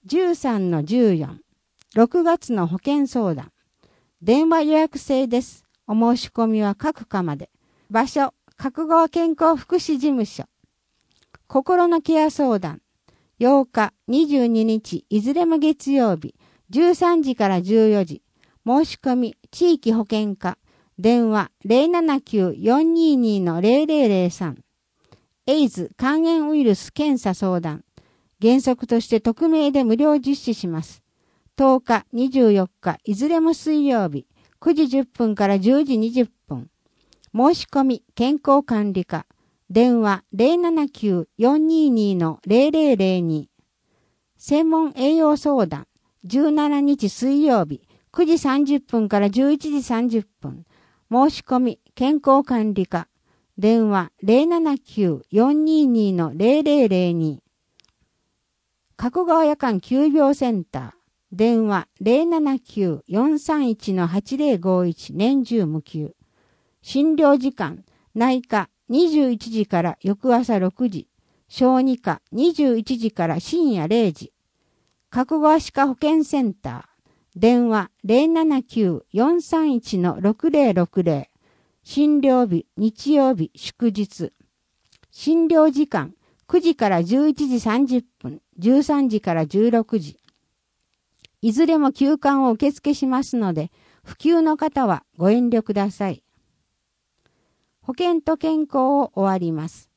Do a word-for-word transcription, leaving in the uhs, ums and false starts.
じゅうさんのじゅうよん、ろくがつの保険相談。電話予約制です。お申し込みは各課まで。場所、加古川健康福祉事務所。心のケア相談。ようか、にじゅうににち、いずれも月曜日、じゅうさんじからじゅうよじ。申し込み、地域保険課。電話 ゼロななきゅう よんにーにー のゼロゼロゼロさん。エイズ肝炎ウイルス検査相談。原則として匿名で無料実施します。とおか、にじゅうよっか、いずれも水曜日、くじじゅっぷんからじゅうじにじゅっぷん。申し込み、健康管理課。電話 ゼロななきゅう よんにーにー のゼロゼロゼロに。専門栄養相談。じゅうしちにち水曜日、くじさんじゅっぷんからじゅういちじさんじゅっぷん。申し込み、健康管理課。電話 ゼロななきゅう よんにーにー のゼロゼロゼロに。加古川夜間急病センター。電話 ゼロななきゅう よんさんいち はちゼロごいち 年中無休。診療時間、内科にじゅういちじから翌朝ろくじ。小児科にじゅういちじから深夜れいじ。加古川歯科保健センター。電話 ゼロななきゅう よんさんいち ろくゼロろくゼロ。診療日、日曜日、祝日。診療時間、くじからじゅういちじさんじゅっぷん、じゅうさんじからじゅうろくじ。いずれも休館を受付しますので、不急の方はご遠慮ください。保険と健康を終わります。